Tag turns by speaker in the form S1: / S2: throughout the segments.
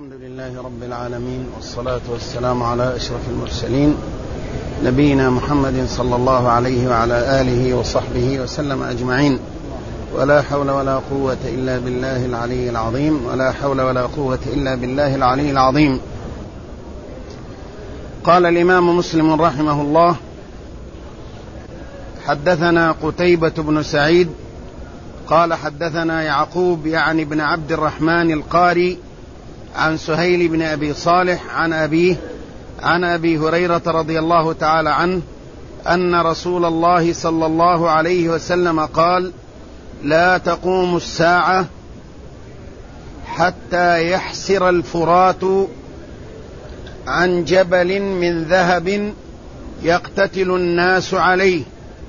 S1: الحمد لله رب العالمين، والصلاة والسلام على أشرف المرسلين نبينا محمد صلى الله عليه وعلى آله وصحبه وسلم أجمعين. ولا حول ولا قوة إلا بالله العلي العظيم، ولا حول ولا قوة إلا بالله العلي العظيم. قال الإمام مسلم رحمه الله: حدثنا قتيبة بن سعيد قال حدثنا يعقوب يعني بن عبد الرحمن القاري عن سهيل بن أبي صالح عن أبيه عن أبي هريرة رضي الله تعالى عنه أن رسول الله صلى الله عليه وسلم قال: لا تقوم الساعة حتى يحسر الفرات عن جبل من ذهب يقتتل الناس عليه،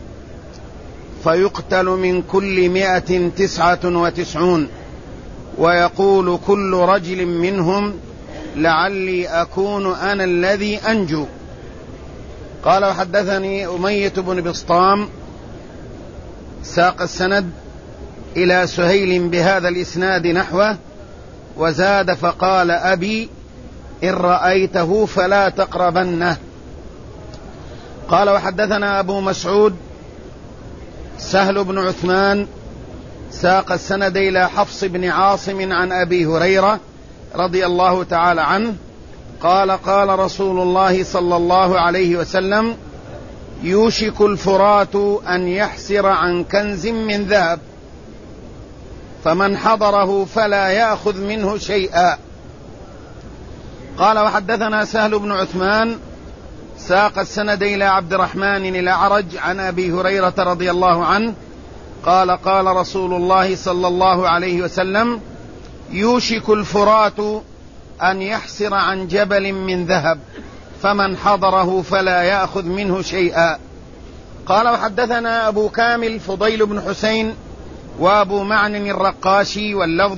S1: فيقتل من كل 199، ويقول كل رجل منهم: لعلي أكون أنا الذي أنجو. قال: وحدثني أمية بن بسطام، ساق السند إلى سهيل بهذا الإسناد نحوه، وزاد فقال: أبي إن رأيته فلا تقربنه. قال: وحدثنا أبو مسعود سهل بن عثمان، ساق السند إلى حفص بن عاصم عن أبي هريرة رضي الله تعالى عنه قال: قال رسول الله صلى الله عليه وسلم: يوشك الفرات أن يحسر عن كنز من ذهب، فمن حضره فلا يأخذ منه شيئا. قال: وحدثنا سهل بن عثمان، ساق السند إلى عبد الرحمن الأعرج عن أبي هريرة رضي الله عنه قال: قال رسول الله صلى الله عليه وسلم: يوشك الفرات أن يحسر عن جبل من ذهب، فمن حضره فلا يأخذ منه شيئا. قال: وحدثنا أبو كامل فضيل بن حسين وأبو معن الرقاشي، واللفظ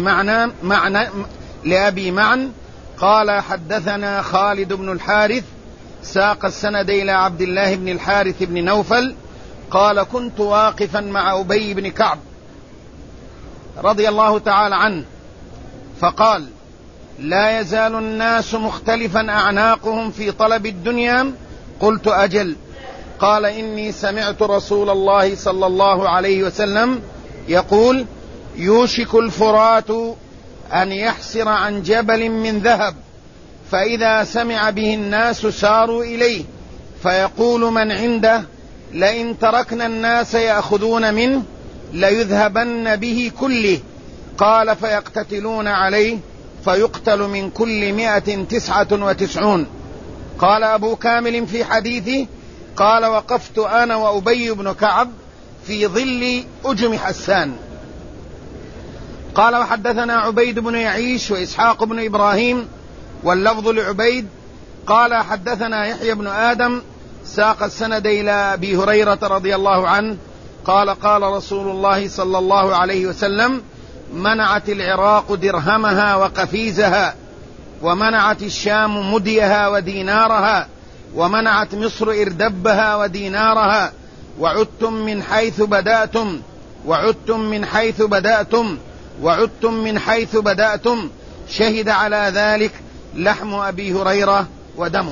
S1: لأبي معن قال: حدثنا خالد بن الحارث، ساق السند إلى عبد الله بن الحارث بن نوفل قال: كنت واقفا مع أبي بن كعب رضي الله تعالى عنه، فقال: لا يزال الناس مختلفا أعناقهم في طلب الدنيا. قلت: أجل. قال: إني سمعت رسول الله صلى الله عليه وسلم يقول: يوشك الفرات أن يحسر عن جبل من ذهب، فإذا سمع به الناس ساروا إليه، فيقول من عنده: لئن تركنا الناس يأخذون منه ليذهبن به كله. قال: فيقتتلون عليه، فيقتل من كل 199. قال أبو كامل في حديثه: قال: وقفت أنا وأبي بن كعب في ظل أجم حسان. قال: وحدثنا عبيد بن يعيش وإسحاق بن إبراهيم، واللفظ لعبيد قال: حدثنا يحيى بن آدم، ساق السند إلى أبي هريرة رضي الله عنه قال: قال رسول الله صلى الله عليه وسلم: منعت العراق درهمها وقفيزها، ومنعت الشام مديها ودينارها، ومنعت مصر إردبها ودينارها، وعدتم من حيث بدأتم، وعدتم من حيث بدأتم، وعدتم من حيث بدأتم. شهد على ذلك لحم أبي هريرة ودمه.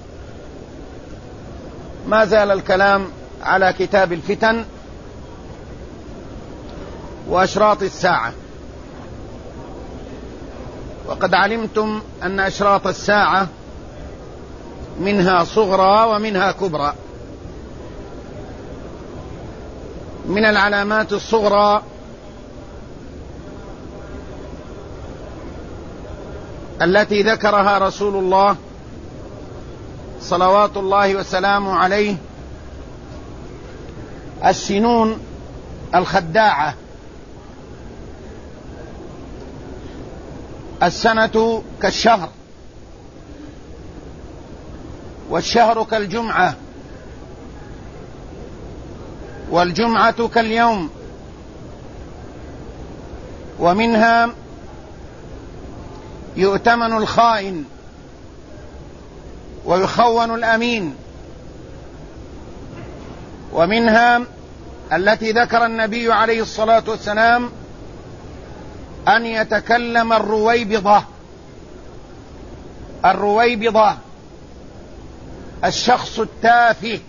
S1: ما زال الكلام على كتاب الفتن وأشراط الساعة، وقد علمتم أن أشراط الساعة منها صغرى ومنها كبرى. من العلامات الصغرى التي ذكرها رسول الله صلوات الله وسلامه عليه السنون الخداعة. السنة كالشهر، والشهر كالجمعة، والجمعة كاليوم. ومنها يؤتمن الخائن ويخون الأمين. ومنها التي ذكر النبي عليه الصلاة والسلام أن يتكلم الرويبضة الرويبضة، الشخص التافه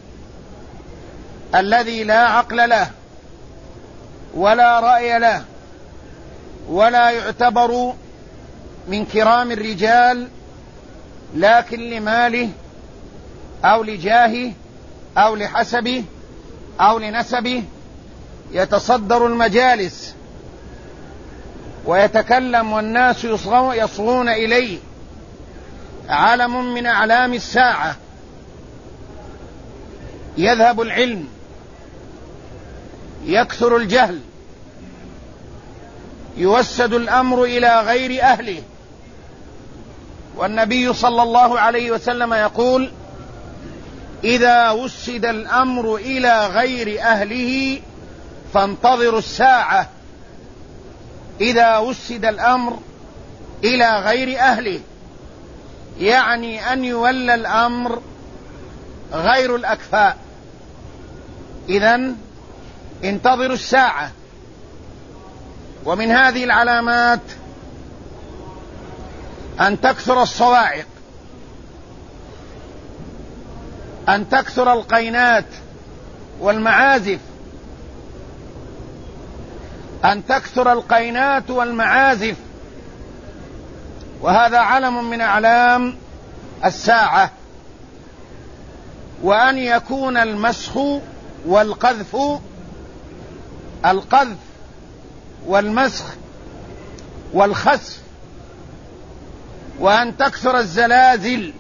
S1: الذي لا عقل له ولا رأي له ولا يعتبر من كرام الرجال، لكن لماله أو لجاهه أو لحسبه أو لنسبه يتصدر المجالس ويتكلم والناس يصغون إليه، علم من أعلام الساعة. يذهب العلم، يكثر الجهل، يوسد الأمر إلى غير أهله. والنبي صلى الله عليه وسلم يقول: إذا وسد الأمر إلى غير أهله فانتظروا الساعة. إذا وسد الأمر إلى غير أهله يعني أن يولى الأمر غير الأكفاء. إذن انتظروا الساعة. ومن هذه العلامات أن تكثر الصواعق، أن تكثر القينات والمعازف، أن تكثر القينات والمعازف، وهذا علم من أعلام الساعة. وأن يكون المسخ والقذف، القذف والمسخ والخسف، وأن تكثر الزلازل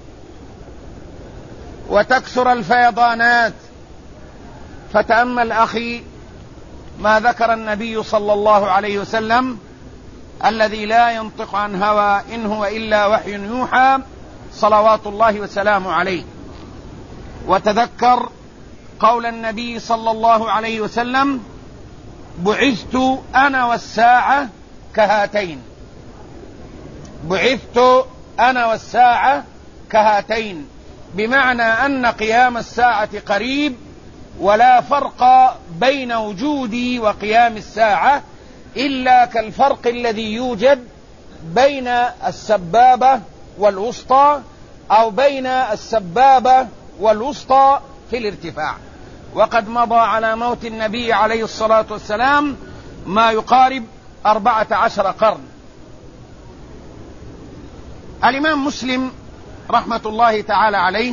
S1: وتكثر الفيضانات. فتأمل أخي ما ذكر النبي صلى الله عليه وسلم الذي لا ينطق عن هوى إن هو إلا وحي يوحى صلوات الله وسلامه عليه. وتذكر قول النبي صلى الله عليه وسلم: بعثت أنا والساعة كهاتين. بعثت أنا والساعة كهاتين، بمعنى أن قيام الساعة قريب، ولا فرق بين وجودي وقيام الساعة إلا كالفرق الذي يوجد بين السبابة والوسطى أو بين السبابة والوسطى في الارتفاع. وقد مضى على موت النبي عليه الصلاة والسلام ما يقارب 14 قرن. الإمام مسلم رحمة الله تعالى عليه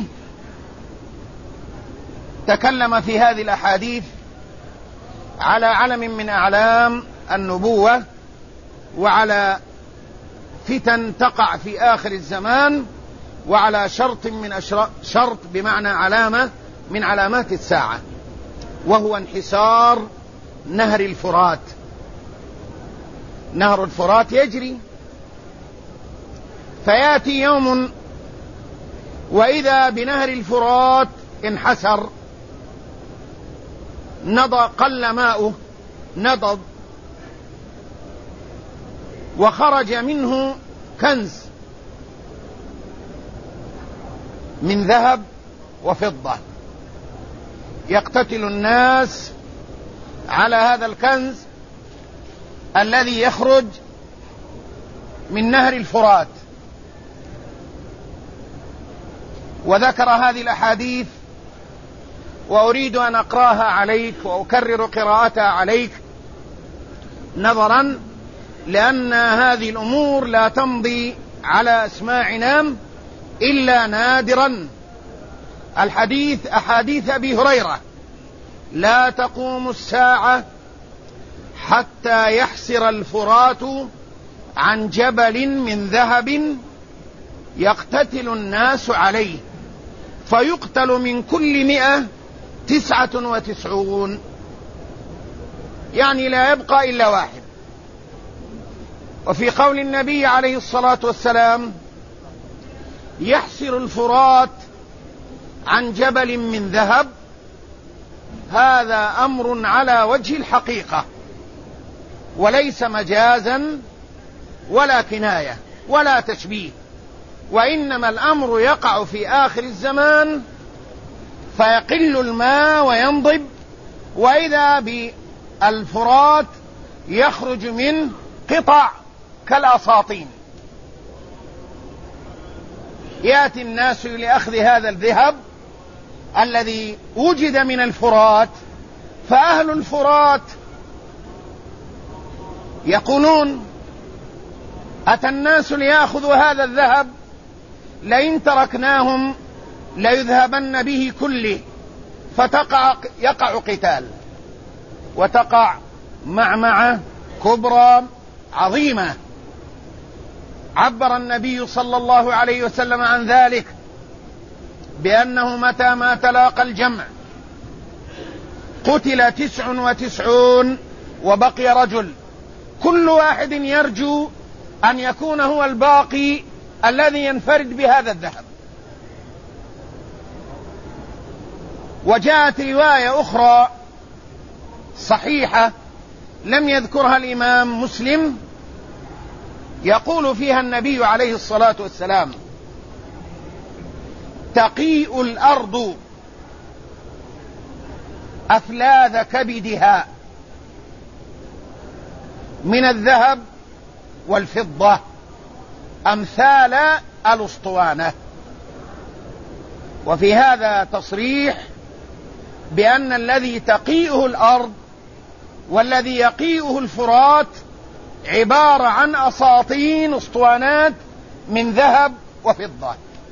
S1: تكلم في هذه الأحاديث على علم من أعلام النبوة، وعلى فتن تقع في آخر الزمان، وعلى شرط بمعنى علامة من علامات الساعة، وهو انحسار نهر الفرات. نهر الفرات يجري، فيأتي يوم وإذا بنهر الفرات انحسر، قل ماؤه، نضض، وخرج منه كنز من ذهب وفضة. يقتتل الناس على هذا الكنز الذي يخرج من نهر الفرات. وذكر هذه الأحاديث، وأريد أن أقرأها عليك وأكرر قراءتها عليك، نظرا لأن هذه الأمور لا تمضي على أسماعنا إلا نادرا. الحديث أحاديث أبي هريرة: لا تقوم الساعة حتى يحسر الفرات عن جبل من ذهب يقتتل الناس عليه، فيقتل من كل 199، يعني لا يبقى إلا واحد. وفي قول النبي عليه الصلاة والسلام: يحسر الفرات عن جبل من ذهب، هذا أمر على وجه الحقيقة، وليس مجازا ولا كناية ولا تشبيه، وإنما الأمر يقع في آخر الزمان، فيقل الماء وينضب، وإذا بالفرات يخرج من قطع كالأساطين. يأتي الناس لأخذ هذا الذهب الذي وجد من الفرات، فأهل الفرات يقولون أتى الناس ليأخذوا هذا الذهب لئن تركناهم ليذهبن به كله، يقع قتال وتقع معمعة كبرى عظيمة. عبر النبي صلى الله عليه وسلم عن ذلك بأنه متى ما تلاقى الجمع قتل 99 وبقي رجل، كل واحد يرجو أن يكون هو الباقي الذي ينفرد بهذا الذهب. وجاءت رواية أخرى صحيحة لم يذكرها الإمام مسلم يقول فيها النبي عليه الصلاة والسلام: تقيء الأرض أفلاذ كبدها من الذهب والفضة أمثال الأسطوانة. وفي هذا تصريح بأن الذي تقيئه الأرض والذي يقيئه الفرات عبارة عن أساطين أسطوانات من ذهب وفضة.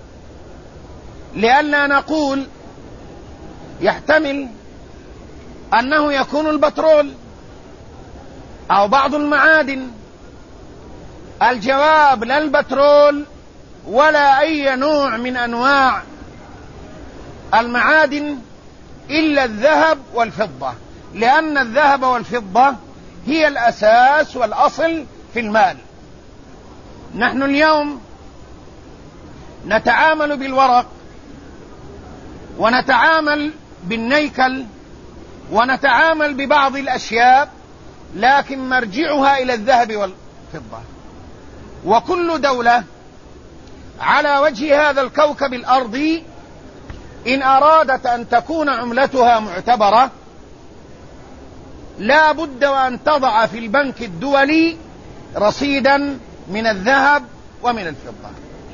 S1: لأننا نقول يحتمل أنه يكون البترول أو بعض المعادن. الجواب: لا البترول ولا أي نوع من أنواع المعادن إلا الذهب والفضة، لأن الذهب والفضة هي الأساس والأصل في المال. نحن اليوم نتعامل بالورق ونتعامل بالنيكل ونتعامل ببعض الأشياء، لكن مرجعها إلى الذهب والفضة. وكل دولة على وجه هذا الكوكب الأرضي إن أرادت أن تكون عملتها معتبرة لا بد وأن تضع في البنك الدولي رصيدا من الذهب ومن الفضة.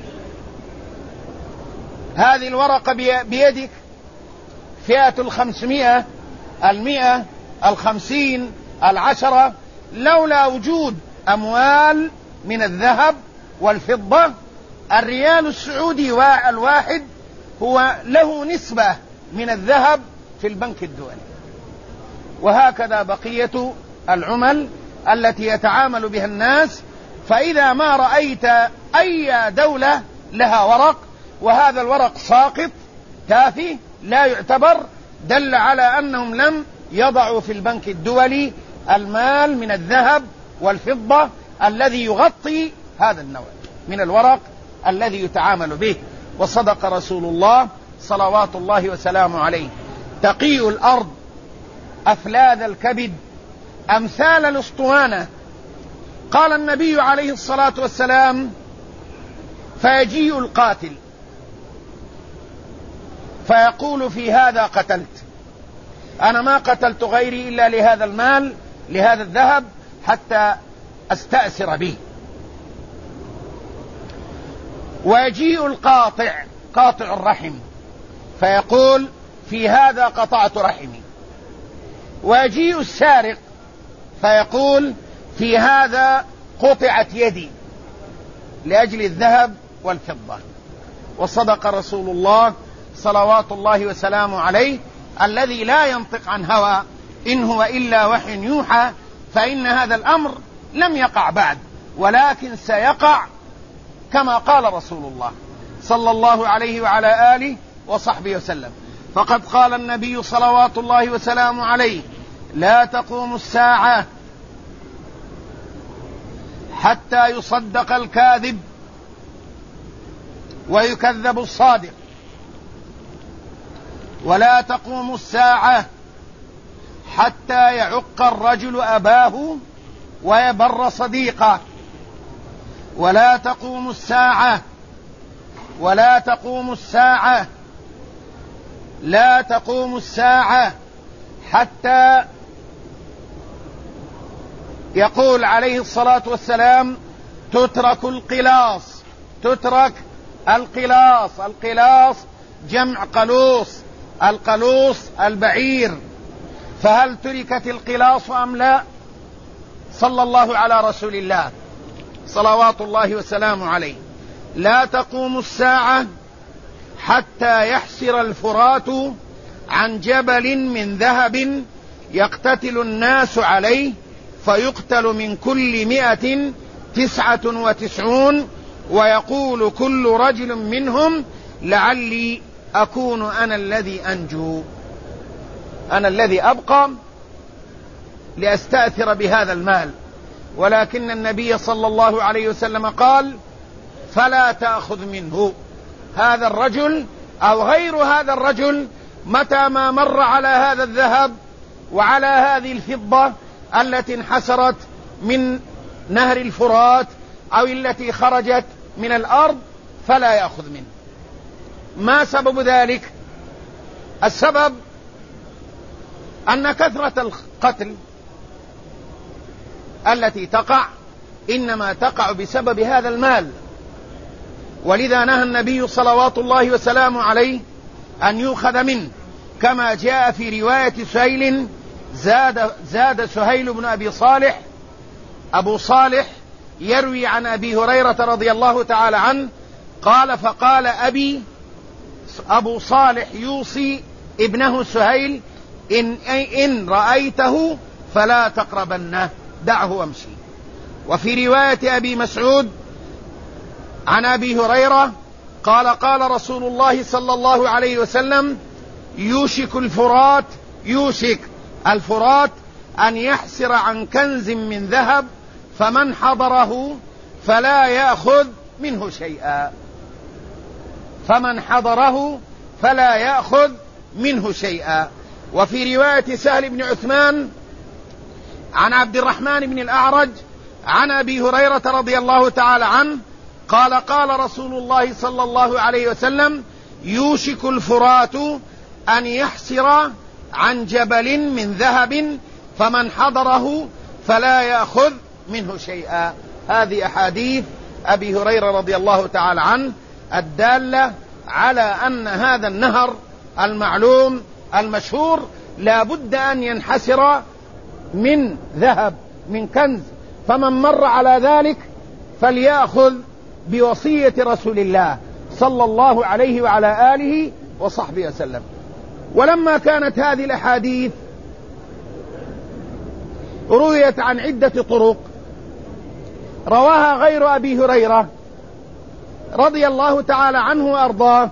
S1: هذه الورقة بيدك فئة 500 100 50 10، لولا وجود أموال من الذهب والفضة الريال السعودي الواحد هو له نسبة من الذهب في البنك الدولي. وهكذا بقية العمل التي يتعامل بها الناس. فإذا ما رأيت أي دولة لها ورق وهذا الورق ساقط تافه لا يعتبر، دل على أنهم لم يضعوا في البنك الدولي المال من الذهب والفضة الذي يغطي هذا النوع من الورق الذي يتعامل به. وصدق رسول الله صلوات الله وسلامه عليه: تقيء الأرض أفلاذ الكبد أمثال الأسطوانة. قال النبي عليه الصلاة والسلام: فيجيء القاتل فيقول: في هذا قتلت، أنا ما قتلت غيري إلا لهذا المال لهذا الذهب حتى أستأثر به. ويجيء القاطع قاطع الرحم فيقول: في هذا قطعت رحمي. ويجيء السارق فيقول: في هذا قطعت يدي لأجل الذهب والفضة. وصدق رسول الله صلوات الله وسلامه عليه الذي لا ينطق عن هوى إن هو إلا وحي يوحى، فإن هذا الأمر لم يقع بعد ولكن سيقع كما قال رسول الله صلى الله عليه وعلى آله وصحبه وسلم. فقد قال النبي صلوات الله وسلامه عليه: لا تقوم الساعة حتى يصدق الكاذب ويكذب الصادق، ولا تقوم الساعة حتى يعق الرجل أباه ويبر صديقه، ولا تقوم الساعة لا تقوم الساعة حتى يقول عليه الصلاة والسلام: تترك القلاص جمع قلوص، القلوص البعير، فهل تركت القلاص أم لا؟ صلى الله على رسول الله صلوات الله وسلامه عليه: لا تقوم الساعة حتى يحسر الفرات عن جبل من ذهب يقتتل الناس عليه، فيقتل من كل 199، ويقول كل رجل منهم: لعلي أكون أنا الذي أنجو، أنا الذي أبقى لأستأثر بهذا المال. ولكن النبي صلى الله عليه وسلم قال: فلا تأخذ منه. هذا الرجل أو غير هذا الرجل متى ما مر على هذا الذهب وعلى هذه الفضة التي انحسرت من نهر الفرات أو التي خرجت من الأرض فلا يأخذ منه. ما سبب ذلك؟ السبب أن كثرة القتل التي تقع إنما تقع بسبب هذا المال، ولذا نهى النبي صلوات الله وسلامه عليه أن يؤخذ منه، كما جاء في رواية سهيل: زاد سهيل بن أبي صالح، أبو صالح يروي عن أبي هريرة رضي الله تعالى عنه قال: فقال أبو صالح يوصي ابنه سهيل: إن رأيته فلا تقربنه، دعه وامشي. وفي رواية أبي مسعود عن أبي هريرة قال: قال رسول الله صلى الله عليه وسلم: يوشك الفرات أن يحسر عن كنز من ذهب، فمن حضره فلا يأخذ منه شيئا، فمن حضره فلا يأخذ منه شيئا. وفي رواية سهل بن عثمان عن عبد الرحمن بن الأعرج عن أبي هريرة رضي الله تعالى عنه قال: قال رسول الله صلى الله عليه وسلم: يوشك الفرات أن يحسر عن جبل من ذهب، فمن حضره فلا يأخذ منه شيئا. هذه أحاديث أبي هريرة رضي الله تعالى عنه الدالة على أن هذا النهر المعلوم المشهور لا بد أن ينحسر من ذهب، من كنز، فمن مر على ذلك فليأخذ بوصية رسول الله صلى الله عليه وعلى آله وصحبه وسلم. ولما كانت هذه الأحاديث رويت عن عدة طرق رواها غير أبي هريرة رضي الله تعالى عنه وأرضاه،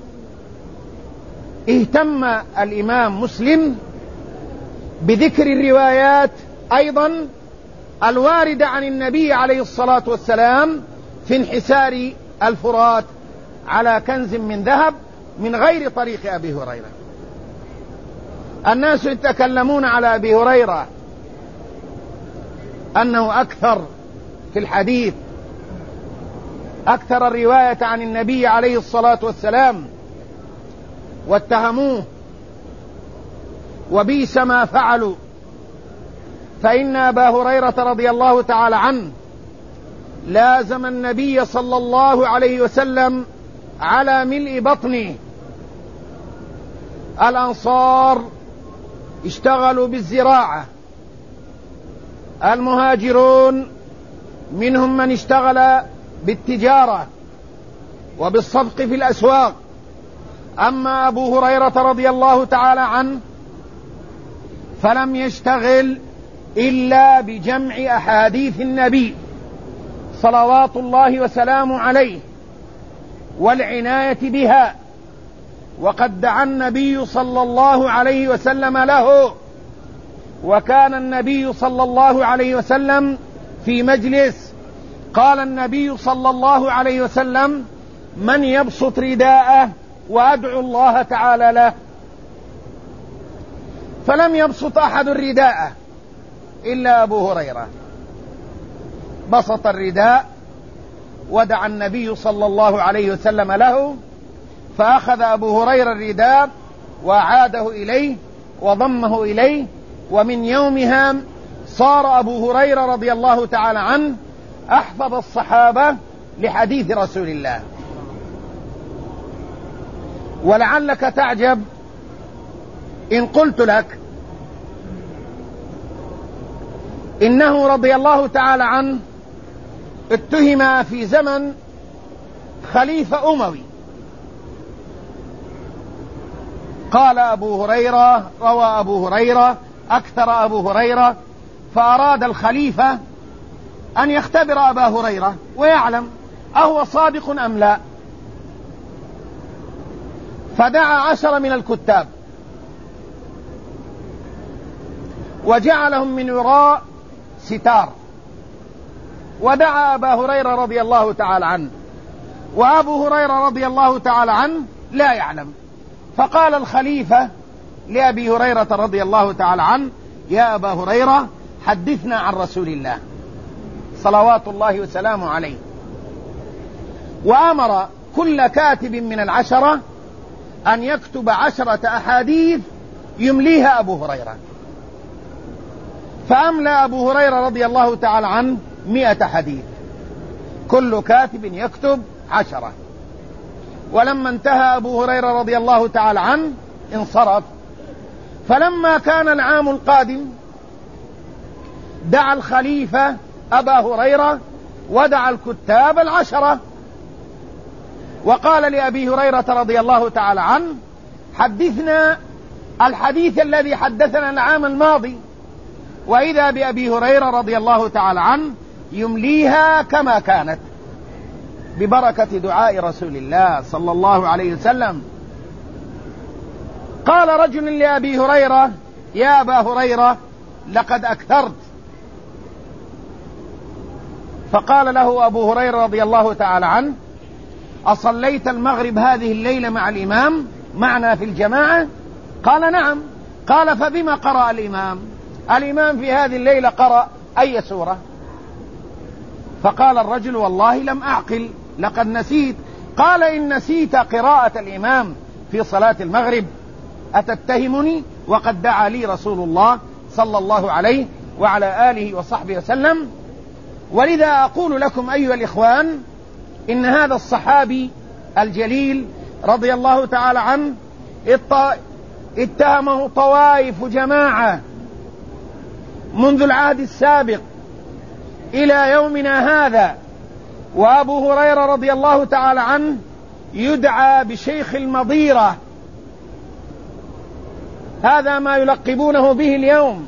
S1: اهتم الإمام مسلم بذكر الروايات أيضا الواردة عن النبي عليه الصلاة والسلام في انحسار الفرات على كنز من ذهب من غير طريق أبي هريرة. الناس يتكلمون على أبي هريرة أنه أكثر في الحديث، أكثر الرواية عن النبي عليه الصلاة والسلام، واتهموه وبئس ما فعلوا، فإن أبا هريرة رضي الله تعالى عنه لازم النبي صلى الله عليه وسلم على ملء بطنه. الأنصار اشتغلوا بالزراعة، المهاجرون منهم من اشتغل بالتجارة وبالصفق في الأسواق. أما أبو هريرة رضي الله تعالى عنه فلم يشتغل إلا بجمع أحاديث النبي صلوات الله وسلامه عليه والعناية بها، وقد دعا النبي صلى الله عليه وسلم له، وكان النبي صلى الله عليه وسلم في مجلس قال النبي صلى الله عليه وسلم: من يبسط رداءه وأدعو الله تعالى له. فلم يبسط أحد الرداء إلا أبو هريرة، بسط الرداء ودعا النبي صلى الله عليه وسلم له، فأخذ أبو هريرة الرداء وأعاده إليه وضمه إليه، ومن يومها صار أبو هريرة رضي الله تعالى عنه أحفظ الصحابة لحديث رسول الله ولعلك تعجب إن قلت لك إنه رضي الله تعالى عنه اتهم في زمن خليفة أموي. قال أبو هريرة، روى أبو هريرة، أكثر أبو هريرة، فأراد الخليفة أن يختبر أبا هريرة ويعلم أهو صادق أم لا، فدعا 10 من الكتاب وجعلهم من وراء ستار، ودعا أبا هريرة رضي الله تعالى عنه، وأبو هريرة رضي الله تعالى عنه لا يعلم. فقال الخليفة لأبي هريرة رضي الله تعالى عنه: يا أبا هريرة حدثنا عن رسول الله صلوات الله وسلامه عليه. وأمر كل كاتب من 10 أن يكتب 10 أحاديث يمليها أبو هريرة. فأملى أبو هريرة رضي الله تعالى عنه 100 حديث، كل كاتب يكتب 10. ولما انتهى أبو هريرة رضي الله تعالى عنه انصرف. فلما كان العام القادم دعا الخليفة أبا هريرة ودعا الكتاب 10، وقال لأبي هريرة رضي الله تعالى عنه: حدثنا الحديث الذي حدثنا العام الماضي. وإذا بأبي هريرة رضي الله تعالى عنه يمليها كما كانت ببركة دعاء رسول الله صلى الله عليه وسلم. قال رجل لأبي هريرة: يا أبا هريرة لقد أكثرت. فقال له أبو هريرة رضي الله تعالى عنه: أصليت المغرب هذه الليلة مع الإمام معنا في الجماعة؟ قال: نعم. قال: فبما قرأ الإمام؟ الإمام في هذه الليلة قرأ أي سورة؟ فقال الرجل: والله لم أعقل، لقد نسيت. قال: إن نسيت قراءة الإمام في صلاة المغرب أتتهمني وقد دعا لي رسول الله صلى الله عليه وعلى آله وصحبه وسلم؟ ولذا أقول لكم أيها الإخوان إن هذا الصحابي الجليل رضي الله تعالى عنه اتهمه طوائف جماعة منذ العهد السابق إلى يومنا هذا. وأبو هريرة رضي الله تعالى عنه يدعى بشيخ المضيرة، هذا ما يلقبونه به اليوم،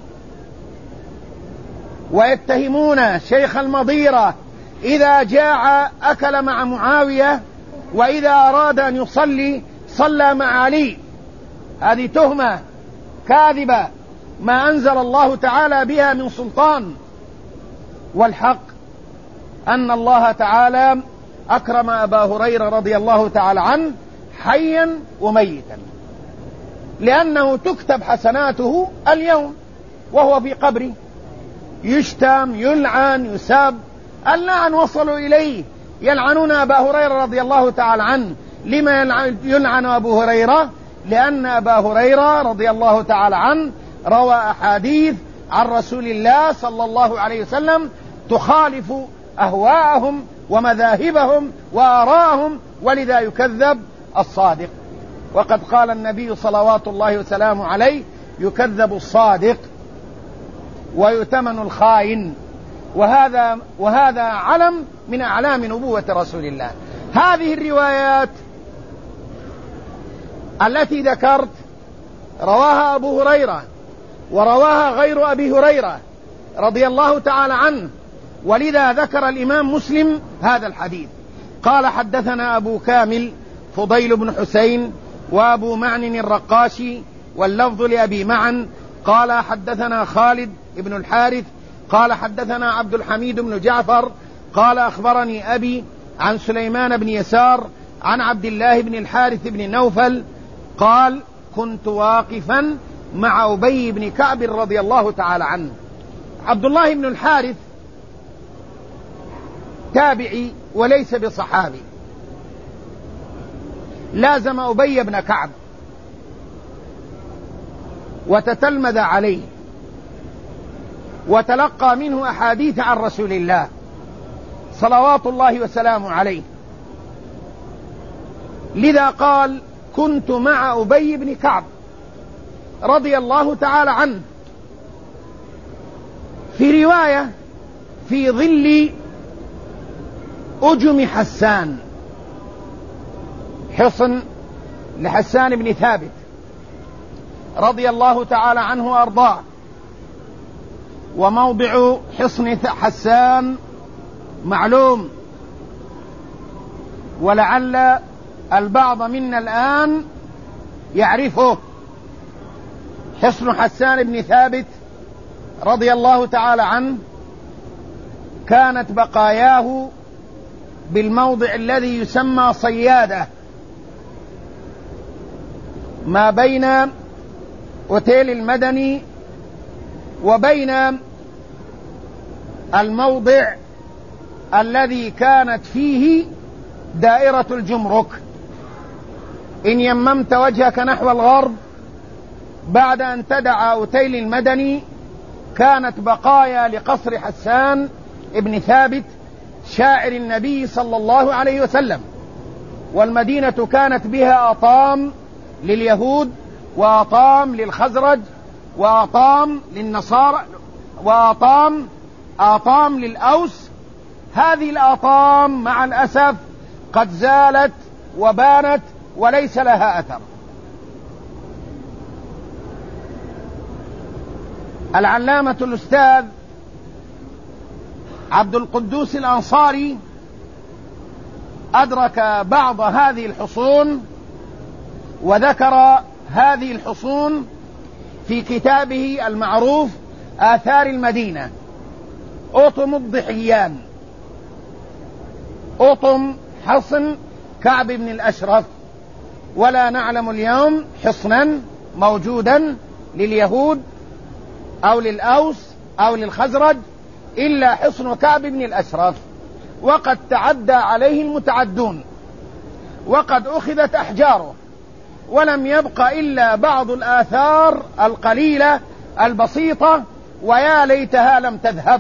S1: ويتهمون شيخ المضيرة إذا جاع أكل مع معاوية، وإذا أراد أن يصلي صلى مع علي. هذه تهمة كاذبة ما أنزل الله تعالى بها من سلطان. والحق أن الله تعالى أكرم أبا هريرة رضي الله تعالى عنه حيا وميتا، لأنه تكتب حسناته اليوم وهو في قبره، يشتم، يلعن، يساب. اللعن وصلوا إليه، يلعنون أبا هريرة رضي الله تعالى عنه. لما يلعن أبو هريرة؟ لأن أبا هريرة رضي الله تعالى عنه روى أحاديث عن رسول الله صلى الله عليه وسلم تخالف أهواءهم ومذاهبهم وآراءهم، ولذا يكذب الصادق. وقد قال النبي صلوات الله وسلامه عليه: يكذب الصادق ويؤتمن الخائن. وهذا علم من أعلام نبوة رسول الله. هذه الروايات التي ذكرت رواها أبو هريرة ورواها غير أبي هريرة رضي الله تعالى عنه، ولذا ذكر الإمام مسلم هذا الحديث. قال: حدثنا أبو كامل فضيل بن حسين وأبو معن الرقاشي، واللفظ لأبي معن. قال: حدثنا خالد بن الحارث قال: حدثنا عبد الحميد بن جعفر قال: أخبرني أبي عن سليمان بن يسار عن عبد الله بن الحارث بن نوفل قال: كنت واقفا مع أبي بن كعب رضي الله تعالى عنه. عبد الله بن الحارث تابعي وليس بصحابي، لازم أبي بن كعب وتتلمذ عليه وتلقى منه أحاديث عن رسول الله صلوات الله وسلامه عليه. لذا قال: كنت مع أبي بن كعب رضي الله تعالى عنه، في رواية في ظل أجم حسان، حصن لحسان بن ثابت رضي الله تعالى عنه وأرضاه. وموضع حصن حسان معلوم، ولعل البعض منا الآن يعرفه. حصن حسان بن ثابت رضي الله تعالى عنه كانت بقاياه بالموضع الذي يسمى صيادة، ما بين أوتيل المدني وبين الموضع الذي كانت فيه دائرة الجمرك. إن يممت وجهك نحو الغرب بعد أن تدع أوتيل المدني كانت بقايا لقصر حسان ابن ثابت شاعر النبي صلى الله عليه وسلم. والمدينة كانت بها أطام لليهود وأطام للخزرج وأطام للنصارى وأطام للأوس. هذه الأطام مع الأسف قد زالت وبانت وليس لها أثر. العلامة الأستاذ عبد القدوس الأنصاري أدرك بعض هذه الحصون وذكر هذه الحصون في كتابه المعروف آثار المدينة. أطم الضحيان، أطم حصن كعب بن الأشرف، ولا نعلم اليوم حصنا موجودا لليهود أو للأوس أو للخزرج إلا حصن كعب بن الأشرف، وقد تعدى عليه المتعدون وقد أخذت أحجاره، ولم يبق إلا بعض الآثار القليلة البسيطة، ويا ليتها لم تذهب.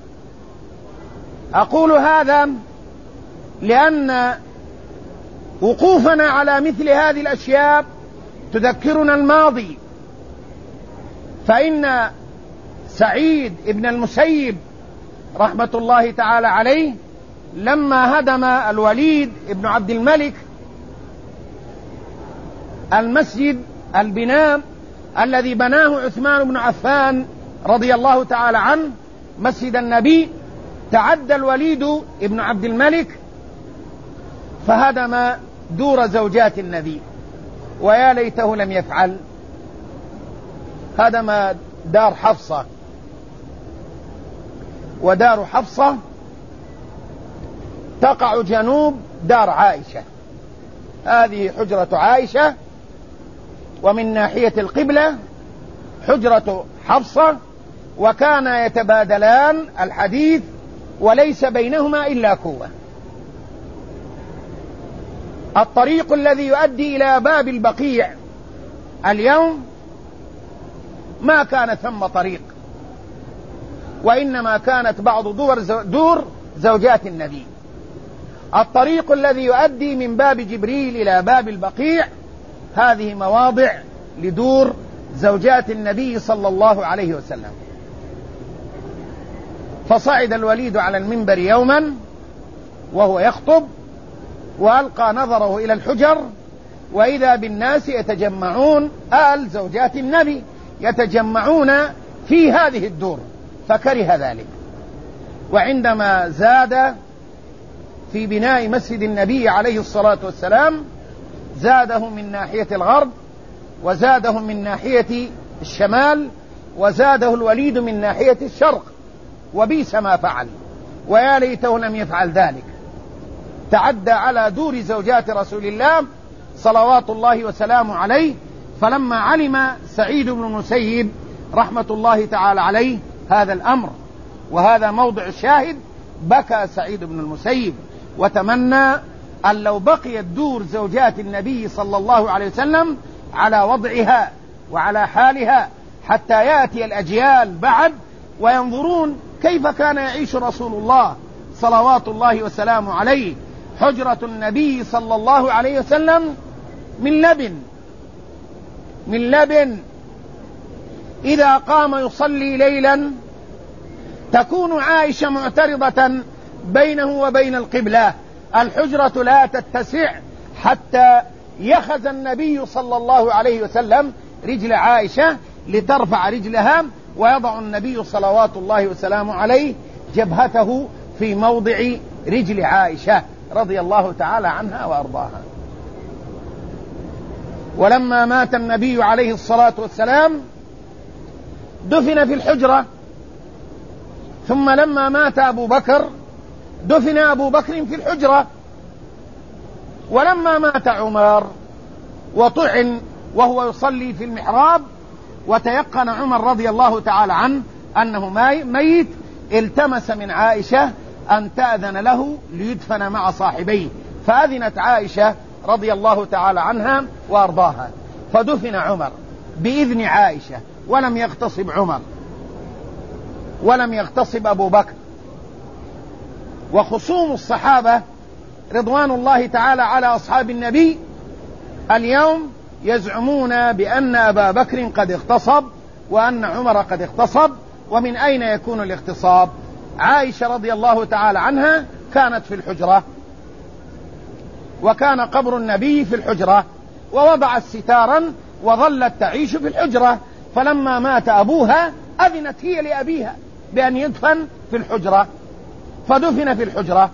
S1: أقول هذا لأن وقوفنا على مثل هذه الأشياء تذكرنا الماضي. فإن سعيد ابن المسيب رحمة الله تعالى عليه لما هدم الوليد ابن عبد الملك المسجد البناء الذي بناه عثمان بن عفان رضي الله تعالى عنه مسجد النبي، تعدى الوليد ابن عبد الملك فهدم دور زوجات النبي، ويا ليته لم يفعل. هدم دار حفصة، ودار حفصة تقع جنوب دار عائشة. هذه حجرة عائشة، ومن ناحية القبلة حجرة حفصة، وكانا يتبادلان الحديث وليس بينهما إلا كوة. الطريق الذي يؤدي إلى باب البقيع اليوم ما كان ثم طريق، وإنما كانت بعض دور زوجات النبي. الطريق الذي يؤدي من باب جبريل إلى باب البقيع هذه مواضع لدور زوجات النبي صلى الله عليه وسلم. فصعد الوليد على المنبر يوما وهو يخطب، وألقى نظره إلى الحجر، وإذا بالناس يتجمعون، آل زوجات النبي يتجمعون في هذه الدور، فكره ذلك. وعندما زاد في بناء مسجد النبي عليه الصلاة والسلام زاده من ناحية الغرب، وزاده من ناحية الشمال، وزاده الوليد من ناحية الشرق، وبئس ما فعل، ويا ليته لم يفعل ذلك. تعدى على دور زوجات رسول الله صلوات الله وسلامه عليه. فلما علم سعيد بن المسيب رحمة الله تعالى عليه هذا الأمر، وهذا موضع الشاهد، بكى سعيد بن المسيب وتمنى أن لو بقيت دور زوجات النبي صلى الله عليه وسلم على وضعها وعلى حالها حتى يأتي الأجيال بعد وينظرون كيف كان يعيش رسول الله صلوات الله وسلامه عليه. حجرة النبي صلى الله عليه وسلم من لبن إذا قام يصلي ليلا تكون عائشة معترضة بينه وبين القبلة، الحجرة لا تتسع حتى يخز النبي صلى الله عليه وسلم رجل عائشة لترفع رجلها، ويضع النبي صلوات الله وسلامه عليه جبهته في موضع رجل عائشة رضي الله تعالى عنها وأرضاها. ولما مات النبي عليه الصلاة والسلام دفن في الحجرة، ثم لما مات أبو بكر دفن أبو بكر في الحجرة، ولما مات عمر وطعن وهو يصلي في المحراب وتيقن عمر رضي الله تعالى عنه أنه ميت، التمس من عائشة أن تأذن له ليدفن مع صاحبيه، فأذنت عائشة رضي الله تعالى عنها وأرضاها، فدفن عمر بإذن عائشة، ولم يغتصب عمر ولم يغتصب أبو بكر. وخصوم الصحابة رضوان الله تعالى على أصحاب النبي اليوم يزعمون بأن أبا بكر قد اغتصب وأن عمر قد اغتصب. ومن أين يكون الاغتصاب؟ عائشة رضي الله تعالى عنها كانت في الحجرة، وكان قبر النبي في الحجرة، ووضعت ستارا وظلت تعيش في الحجرة، فلما مات أبوها أذنت هي لأبيها بأن يدفن في الحجرة، فدفن في الحجرة.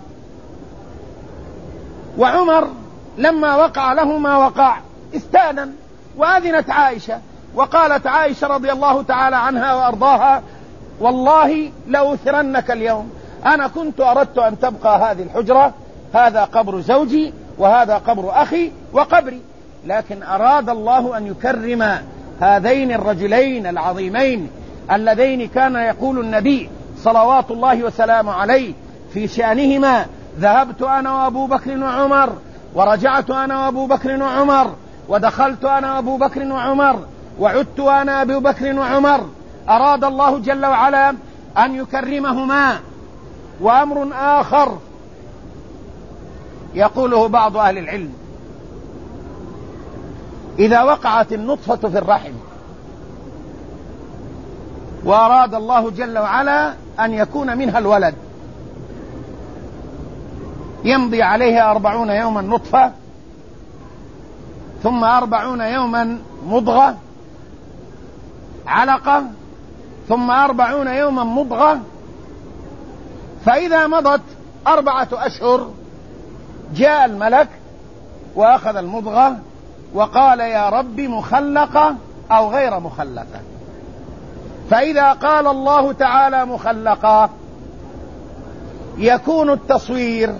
S1: وعمر لما وقع له ما وقع استأذن وأذنت عائشة، وقالت عائشة رضي الله تعالى عنها وأرضاها: والله لأثرنك اليوم، أنا كنت أردت أن تبقى هذه الحجرة، هذا قبر زوجي وهذا قبر أخي وقبري، لكن أراد الله أن يكرم هذين الرجلين العظيمين اللذين كان يقول النبي صلوات الله وسلامه عليه في شأنهما: ذهبت أنا وأبو بكر وعمر، ورجعت أنا وأبو بكر وعمر، ودخلت أنا وأبو بكر وعمر، وعدت أنا أبو بكر وعمر. أراد الله جل وعلا أن يكرمهما. وأمر آخر يقوله بعض أهل العلم: إذا وقعت النطفة في الرحم وأراد الله جل وعلا أن يكون منها الولد، يمضي عليها 40 يوما نطفة، ثم 40 يوما مضغة علقة، ثم 40 يوما مضغة. فإذا مضت 4 أشهر جاء الملك وأخذ المضغة وقال: يا رب مخلقة أو غير مخلقة. فإذا قال الله تعالى مخلقة يكون التصوير،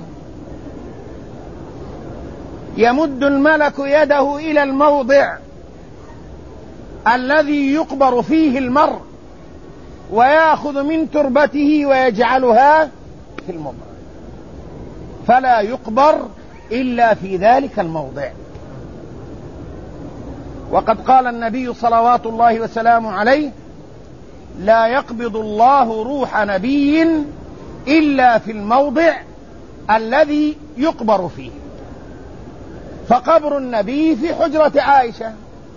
S1: يمد الملك يده إلى الموضع الذي يقبر فيه المرء ويأخذ من تربته ويجعلها في الموضع، فلا يقبر إلا في ذلك الموضع. وقد قال النبي صلوات الله وسلامه عليه: لا يقبض الله روح نبي إلا في الموضع الذي يقبر فيه. فقبر النبي في حجرة عائشة،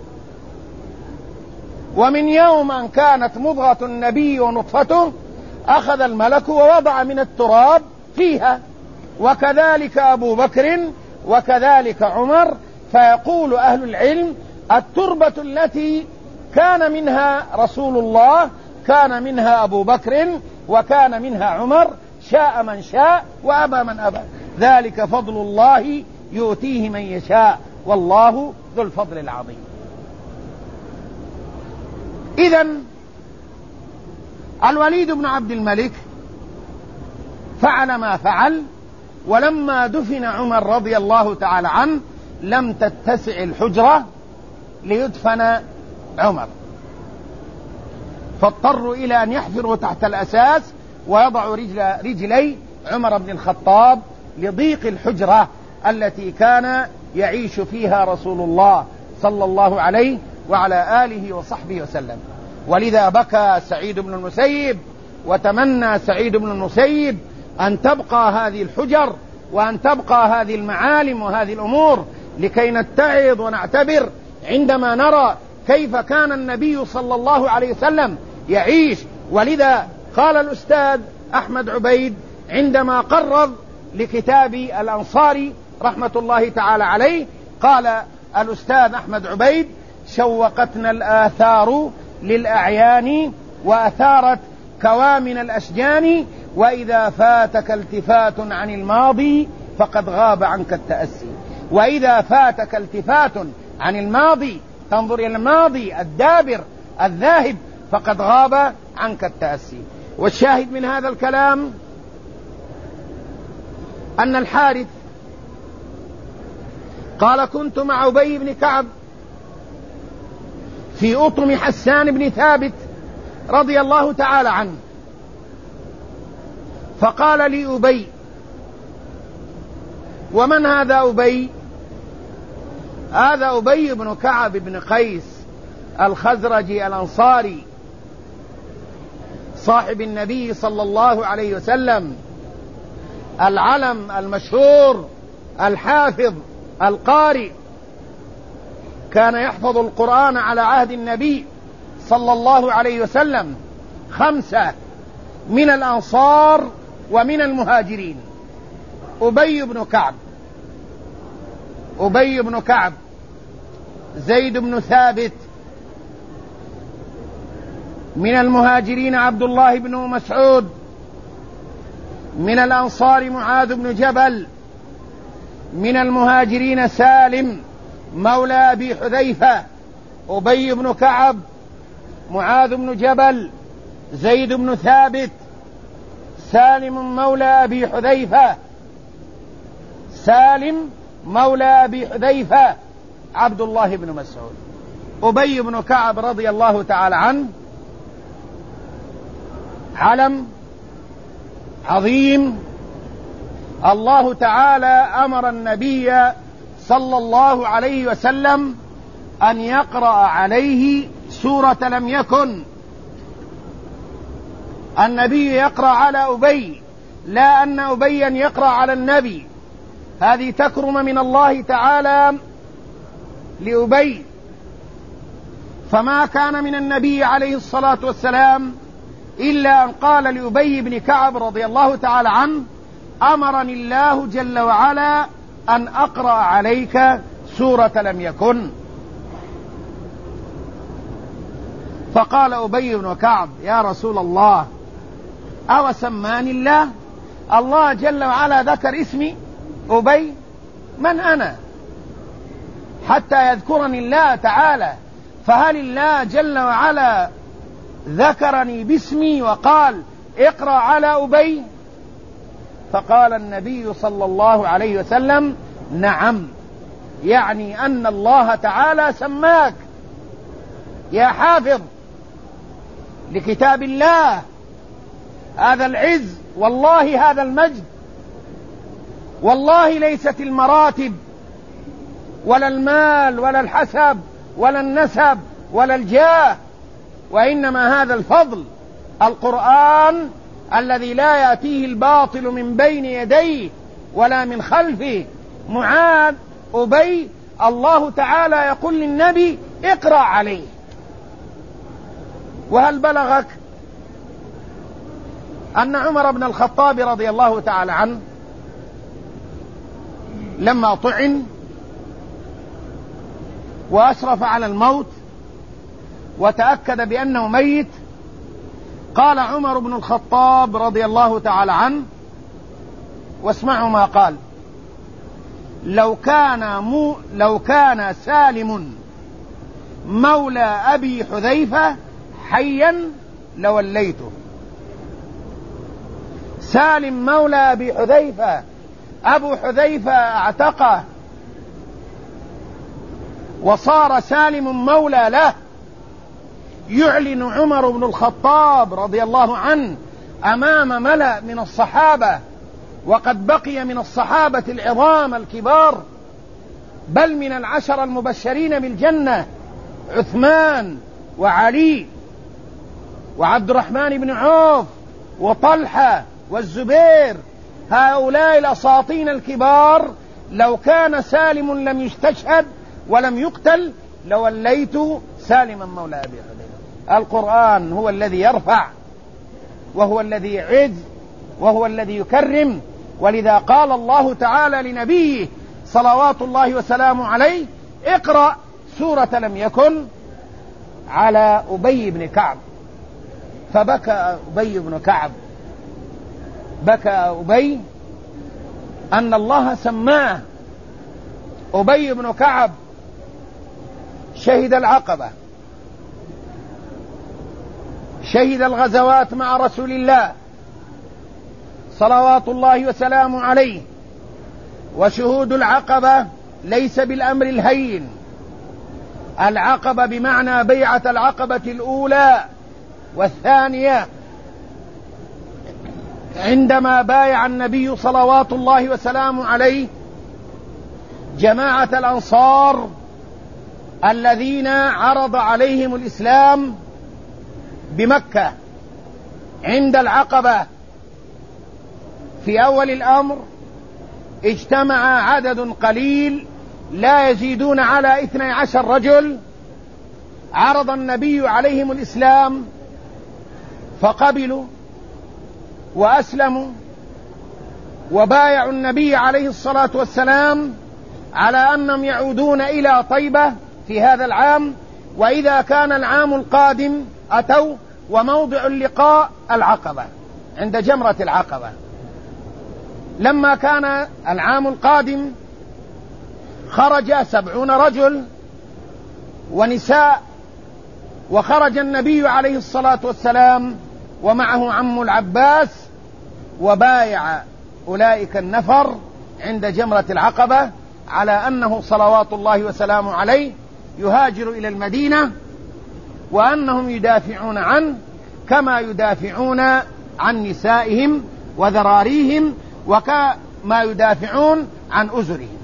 S1: ومن يوم أن كانت مضغة النبي ونطفته أخذ الملك ووضع من التراب فيها، وكذلك أبو بكر وكذلك عمر. فيقول أهل العلم: التربة التي كان منها رسول الله كان منها أبو بكر وكان منها عمر، شاء من شاء وأبى من أبى، ذلك فضل الله يؤتيه من يشاء والله ذو الفضل العظيم. إذن الوليد بن عبد الملك فعل ما فعل، ولما دفن عمر رضي الله تعالى عنه لم تتسع الحجرة ليدفن عمر، فاضطروا إلى أن يحفروا تحت الأساس ويضعوا رجلي عمر بن الخطاب لضيق الحجرة التي كان يعيش فيها رسول الله صلى الله عليه وعلى آله وصحبه وسلم. ولذا بكى سعيد بن المسيب وتمنى سعيد بن المسيب أن تبقى هذه الحجر وأن تبقى هذه المعالم وهذه الأمور لكي نتعظ ونعتبر عندما نرى كيف كان النبي صلى الله عليه وسلم يعيش. ولذا قال الأستاذ أحمد عبيد عندما قرض لكتاب الأنصاري رحمة الله تعالى عليه، قال الأستاذ أحمد عبيد: شوقتنا الآثار للأعيان وأثارت كوامن الأشجان، وإذا فاتك التفات عن الماضي فقد غاب عنك التأسي. وإذا فاتك التفات عن الماضي، تنظر إلى الماضي الدابر الذاهب، فقد غاب عنك التأسي. والشاهد من هذا الكلام أن الحارث قال: كنت مع أبي بن كعب في أطم حسان بن ثابت رضي الله تعالى عنه، فقال لي أبي: ومن هذا أبي؟ هذا أبي بن كعب بن قيس الخزرجي الأنصاري صاحب النبي صلى الله عليه وسلم، العلم المشهور الحافظ القارئ، كان يحفظ القرآن على عهد النبي صلى الله عليه وسلم 5 من الأنصار ومن المهاجرين: أبي بن كعب، أبي بن كعب، زيد بن ثابت، من المهاجرين عبد الله بن مسعود، من الأنصار معاذ بن جبل، من المهاجرين سالم مولى أبي حذيفة. أبي بن كعب، معاذ بن جبل، زيد بن ثابت، سالم مولى أبي حذيفة، سالم مولى أبي حذيفة، عبد الله بن مسعود. أبي بن كعب رضي الله تعالى عنه علم عظيم، الله تعالى أمر النبي صلى الله عليه وسلم أن يقرأ عليه سورة لم يكن. النبي يقرأ على أبي، لا أن أبيا يقرأ على النبي، هذه تكرم من الله تعالى لأبي. فما كان من النبي عليه الصلاة والسلام إلا أن قال لأبي بن كعب رضي الله تعالى عنه: أمرني الله جل وعلا أن أقرأ عليك سورة لم يكن. فقال أبي بن كعب: يا رسول الله، أو سماني الله؟ الله جل وعلا ذكر اسمي أبي؟ من أنا حتى يذكرني الله تعالى؟ فهل الله جل وعلا ذكرني باسمي وقال اقرأ على أبي؟ فقال النبي صلى الله عليه وسلم: نعم، يعني أن الله تعالى سماك يا حافظ لكتاب الله. هذا العز، والله هذا المجد، والله ليست المراتب ولا المال ولا الحسب ولا النسب ولا الجاه، وإنما هذا الفضل، القرآن الذي لا يأتيه الباطل من بين يديه ولا من خلفه. معاذ، أبي، الله تعالى يقول للنبي: اقرأ عليه. وهل بلغك أن عمر بن الخطاب رضي الله تعالى عنه لما طعن وأشرف على الموت وتأكد بأنه ميت، قال عمر بن الخطاب رضي الله تعالى عنه، واسمعوا ما قال: لو كان سالم مولى أبي حذيفة حيا لوليته. سالم مولى أبي حذيفة، أبو حذيفة اعتقه وصار سالم مولى له. يعلن عمر بن الخطاب رضي الله عنه أمام ملأ من الصحابة، وقد بقي من الصحابة العظام الكبار، بل من 10 المبشرين بالجنة عثمان وعلي وعبد الرحمن بن عوف وطلحة والزبير، هؤلاء الأساطين الكبار لو كان سالم لم يستشهد ولم يقتل لوليت سالما مولى أبي حذيفة. القرآن هو الذي يرفع وهو الذي يعز وهو الذي يكرم، ولذا قال الله تعالى لنبيه صلوات الله وسلامه عليه: اقرأ سورة لم يكن على أبي بن كعب. فبكى أبي بن كعب، بكى أبي أن الله سماه. أبي بن كعب شهد العقبة، شهد الغزوات مع رسول الله صلوات الله وسلامه عليه، وشهود العقبة ليس بالأمر الهين. العقبة بمعنى بيعة العقبة الأولى والثانية، عندما بايع النبي صلوات الله وسلامه عليه جماعة الأنصار الذين عرض عليهم الإسلام بمكة عند العقبة. في أول الأمر اجتمع عدد قليل لا يزيدون على 12 رجل، عرض النبي عليهم الإسلام فقبلوا وأسلموا وبايعوا النبي عليه الصلاة والسلام على أنهم يعودون إلى طيبة في هذا العام، وإذا كان العام القادم أتوا وموضع اللقاء العقبة عند جمرة العقبة. لما كان العام القادم خرج 70 رجل ونساء، وخرج النبي عليه الصلاة والسلام ومعه عم العباس وبايع أولئك النفر عند جمرة العقبة على أنه صلوات الله وسلامه عليه يهاجر إلى المدينة، وأنهم يدافعون عنه كما يدافعون عن نسائهم وذراريهم وكما يدافعون عن أزرهم.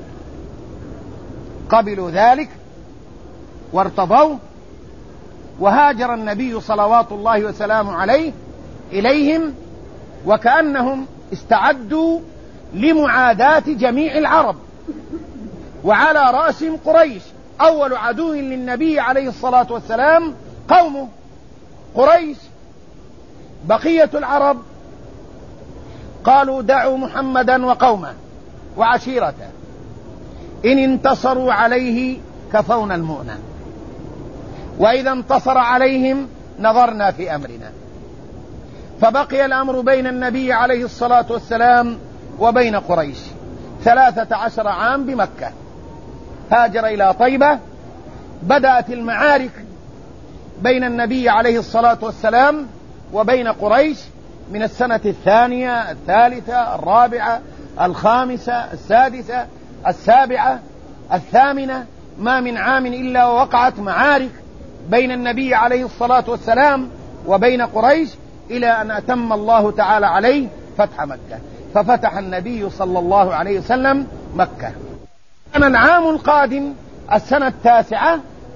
S1: قبلوا ذلك وارتضوا، وهاجر النبي صلوات الله وسلامه عليه إليهم، وكأنهم استعدوا لمعاداة جميع العرب، وعلى رأسهم قريش. أول عدو للنبي عليه الصلاة والسلام قومه قريش. بقية العرب قالوا: دعوا محمدا وقومه وعشيرته، إن انتصروا عليه كفونا المؤنة، وإذا انتصر عليهم نظرنا في أمرنا. فبقي الأمر بين النبي عليه الصلاة والسلام وبين قريش 13 عام بمكة. هاجر إلى طيبة. بدأت المعارك بين النبي عليه الصلاة والسلام وبين قريش من السنة 2 3 4 5 6 7 8. ما من عام إلا ووقعت معارك بين النبي عليه الصلاة والسلام وبين قريش، إلى أن أتم الله تعالى عليه فتح مكة، ففتح النبي صلى الله عليه وسلم مكة. كان العام القادم السنة 9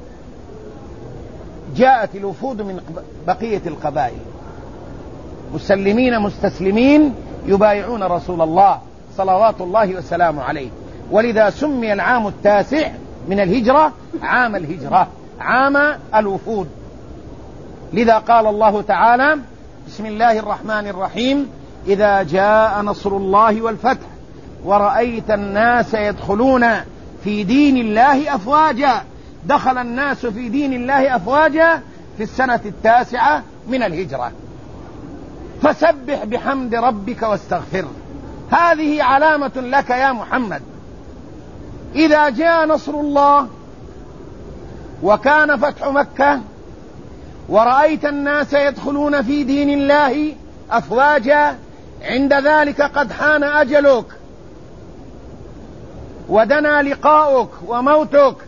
S1: جاءت الوفود من بقية القبائل مسلمين مستسلمين يبايعون رسول الله صلوات الله وسلامه عليه، ولذا سمي العام 9 من الهجرة عام الهجرة، عام الوفود. لذا قال الله تعالى: بسم الله الرحمن الرحيم: إذا جاء نصر الله والفتح ورأيت الناس يدخلون في دين الله أفواجا. دخل الناس في دين الله أفواجا في السنة 9 من الهجرة. فسبح بحمد ربك واستغفره. هذه علامة لك يا محمد. إذا جاء نصر الله وكان فتح مكة ورأيت الناس يدخلون في دين الله أفواجا، عند ذلك قد حان أجلك ودنا لقاؤك وموتك،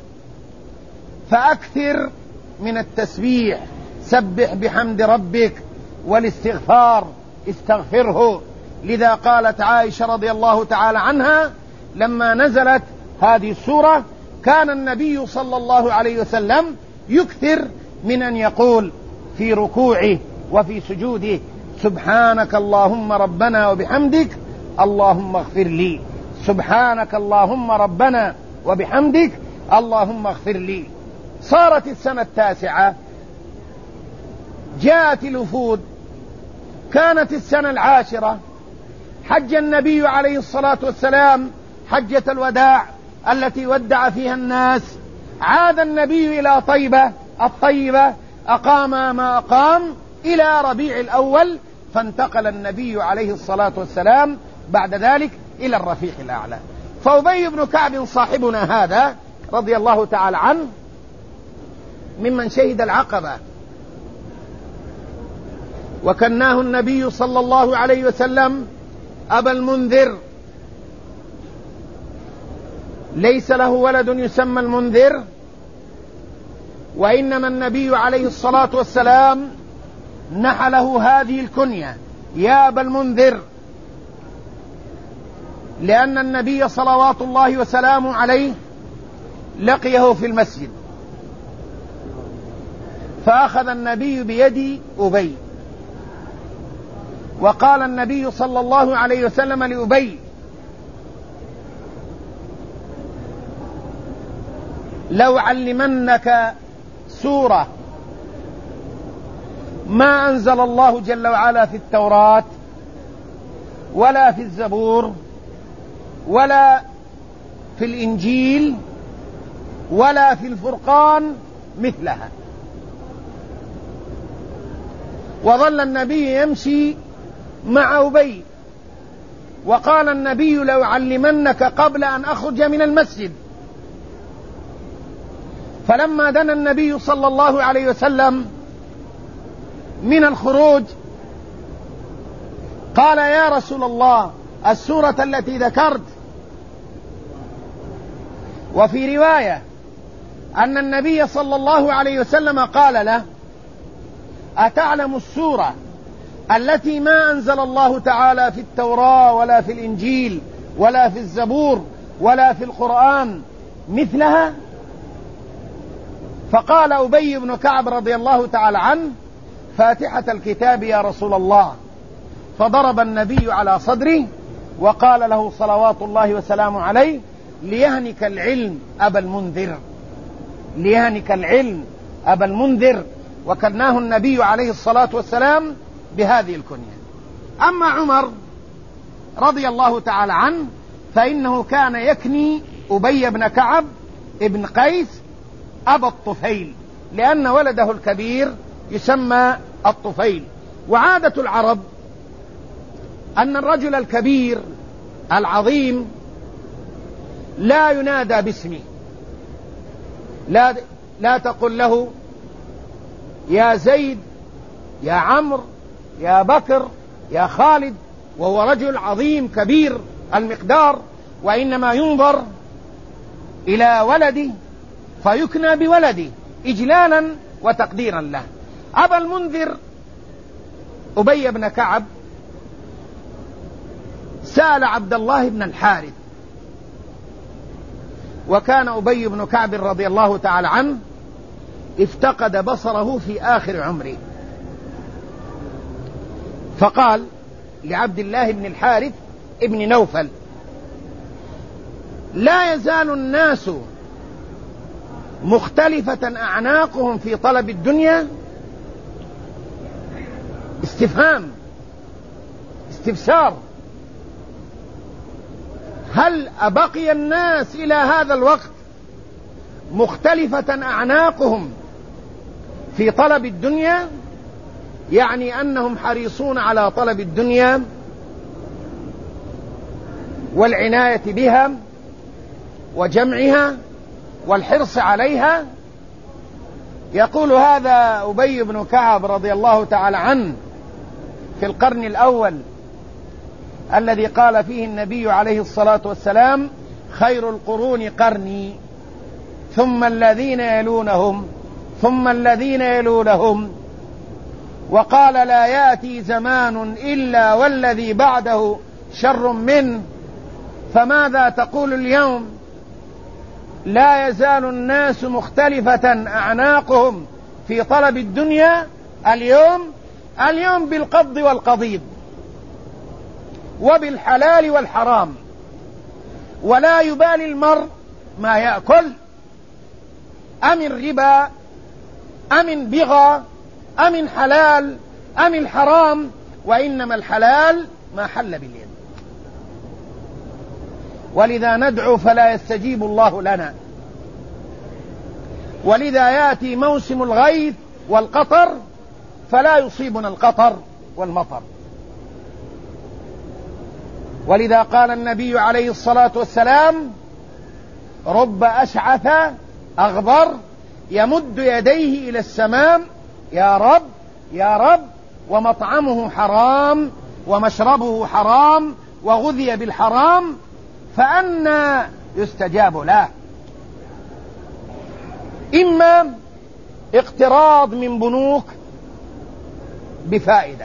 S1: فأكثر من التسبيح. سبح بحمد ربك والاستغفار، استغفره. لذا قالت عائشة رضي الله تعالى عنها لما نزلت هذه السورة: كان النبي صلى الله عليه وسلم يكثر من أن يقول في ركوعه وفي سجوده: سبحانك اللهم ربنا وبحمدك اللهم اغفر لي. سبحانك اللهم ربنا وبحمدك اللهم اغفر لي. صارت السنة 9، جاءت الوفود، كانت السنة 10، حج النبي عليه الصلاة والسلام حجة الوداع التي ودع فيها الناس. عاد النبي إلى طيبة الطيبة، أقام ما أقام إلى ربيع الأول، فانتقل النبي عليه الصلاة والسلام بعد ذلك إلى الرفيق الأعلى. فأبي بن كعب صاحبنا هذا رضي الله تعالى عنه ممن شهد العقبة، وكناه النبي صلى الله عليه وسلم أبا المنذر، ليس له ولد يسمى المنذر، وإنما النبي عليه الصلاة والسلام نحله هذه الكنية يا أبا المنذر، لأن النبي صلوات الله وسلامه عليه لقيه في المسجد، فأخذ النبي بيد أبي، وقال النبي صلى الله عليه وسلم لأبي: لو علمنك سورة ما أنزل الله جل وعلا في التوراة ولا في الزبور ولا في الإنجيل ولا في الفرقان مثلها. وظل النبي يمشي مع أبي، وقال النبي: لو علمنك قبل أن أخرج من المسجد. فلما دنا النبي صلى الله عليه وسلم من الخروج قال: يا رسول الله، السورة التي ذكرت. وفي رواية أن النبي صلى الله عليه وسلم قال له: أتعلم السورة التي ما أنزل الله تعالى في التوراة ولا في الإنجيل ولا في الزبور ولا في القرآن مثلها؟ فقال أبي بن كعب رضي الله تعالى عنه: فاتحة الكتاب يا رسول الله. فضرب النبي على صدره وقال له صلوات الله وسلامه عليه: ليهنك العلم أبا المنذر، ليهنك العلم أبا المنذر. وكناه النبي عليه الصلاة والسلام بهذه الكنية. أما عمر رضي الله تعالى عنه فإنه كان يكني أبي بن كعب ابن قيس أبا الطفيل، لأن ولده الكبير يسمى الطفيل. وعادة العرب أن الرجل الكبير العظيم لا ينادى باسمه، لا تقل له يا زيد، يا عمرو، يا بكر، يا خالد، وهو رجل عظيم كبير المقدار، وإنما ينظر إلى ولده فيكنى بولده إجلالا وتقديرا له. أبا المنذر أبي بن كعب سأل عبد الله بن الحارث، وكان أبي بن كعب رضي الله تعالى عنه افتقد بصره في آخر عمره، فقال لعبد الله بن الحارث ابن نوفل: لا يزال الناس مختلفة أعناقهم في طلب الدنيا؟ استفهام، استفسار. هل أبقي الناس إلى هذا الوقت مختلفة أعناقهم في طلب الدنيا؟ يعني أنهم حريصون على طلب الدنيا والعناية بها وجمعها والحرص عليها. يقول هذا أبي بن كعب رضي الله تعالى عنه في القرن الأول الذي قال فيه النبي عليه الصلاة والسلام: خير القرون قرني ثم الذين يلونهم ثم الذين يلونهم. وقال: لا يأتي زمان إلا والذي بعده شر منه. فماذا تقول اليوم؟ لا يزال الناس مختلفة أعناقهم في طلب الدنيا. اليوم بالقبض والقضيض وبالحلال والحرام. ولا يبالي المرء ما يأكل، أم الربا أم البغى أم الحلال أم الحرام، وإنما الحلال ما حل باليد. ولذا ندعو فلا يستجيب الله لنا، ولذا يأتي موسم الغيث والقطر فلا يصيبنا القطر والمطر. ولذا قال النبي عليه الصلاة والسلام: رب أشعث أغبر يمد يديه إلى السماء يا رب يا رب، ومطعمه حرام ومشربه حرام وغذي بالحرام، فأنى يستجاب له. إما اقتراض من بنوك بفائدة،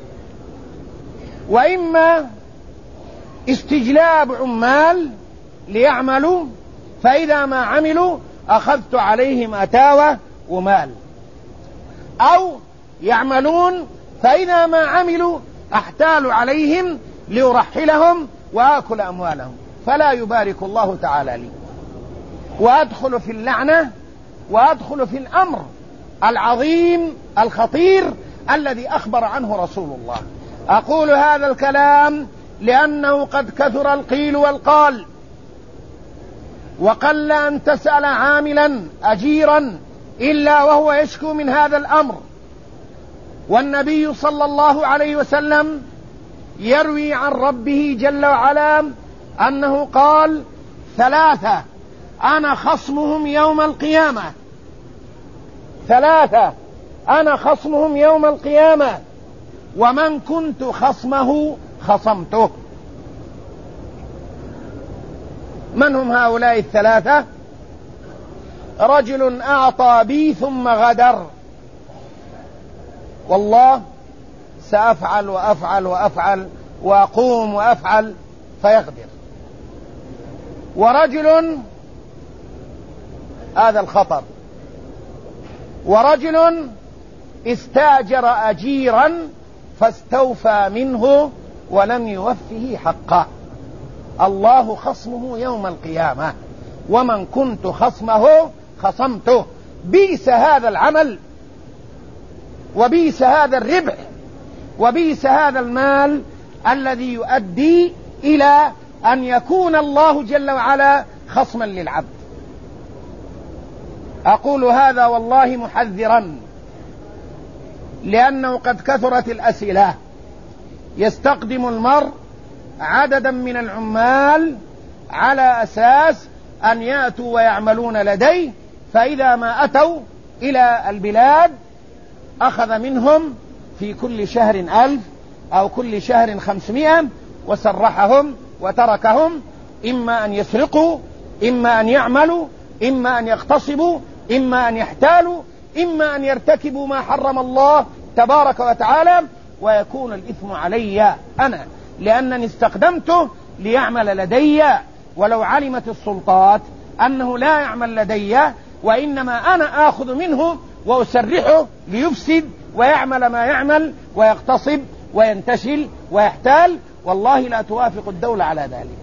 S1: وإما استجلاب عمال ليعملوا، فإذا ما عملوا أخذت عليهم أتاوة ومال، أو يعملون فإذا ما عملوا أحتال عليهم ليرحلهم وآكل أموالهم، فلا يبارك الله تعالى لي، وأدخل في اللعنة وأدخل في الأمر العظيم الخطير الذي أخبر عنه رسول الله. أقول هذا الكلام لأنه قد كثر القيل والقال، وقل أن تسأل عاملا أجيرا إلا وهو يشكو من هذا الأمر. والنبي صلى الله عليه وسلم يروي عن ربه جل وعلا أنه قال: ثلاثة أنا خصمهم يوم القيامة، ثلاثة أنا خصمهم يوم القيامة، ومن كنت خصمه خصمته. من هم هؤلاء الثلاثة؟ رجل أعطى بي ثم غدر، والله سأفعل وأفعل وأفعل وأقوم وأفعل فيغدر. ورجل، هذا الخطر. ورجل استاجر أجيرا فاستوفى منه ولم يوفه حقه، الله خصمه يوم القيامة، ومن كنت خصمه خصمته. بئس هذا العمل، وبئس هذا الربح، وبئس هذا المال الذي يؤدي إلى أن يكون الله جل وعلا خصما للعبد. أقول هذا والله محذرا، لأنه قد كثرت الأسئلة. يستقدم المرء عددا من العمال على أساس أن يأتوا ويعملون لديه، فإذا ما أتوا إلى البلاد أخذ منهم في كل شهر 1000 أو كل شهر 500، وسرحهم وتركهم، إما أن يسرقوا، إما أن يعملوا، إما أن يغتصبوا، إما أن يحتالوا، إما أن يرتكبوا ما حرم الله تبارك وتعالى، ويكون الإثم علي أنا، لأنني استخدمته ليعمل لدي، ولو علمت السلطات أنه لا يعمل لدي وإنما أنا آخذ منه وأسرحه ليفسد ويعمل ما يعمل ويغتصب وينتشل ويحتال، والله لا توافق الدولة على ذلك.